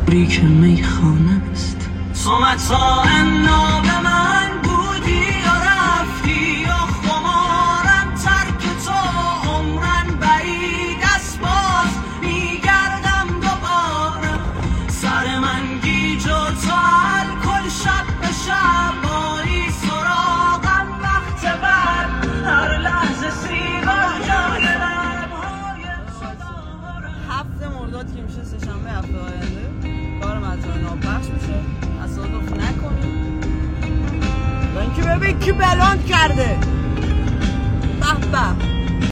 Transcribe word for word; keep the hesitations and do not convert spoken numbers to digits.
ریک میخانه است. صمتا انا به من بودی یا رفتی یا خمارم ترک تو عمرن بعید است باز میگردم دوباره سر من گیج و تو الکل شب به شب بایی سراغم وقت بعد هر لحظه سیگار جای لبهای هفته مرداد که میشه سه شنبه هفته آینده کار مطرح ناپخش میشه. تصادف نکنید و اینکه ببین کی بلاند کرده. به به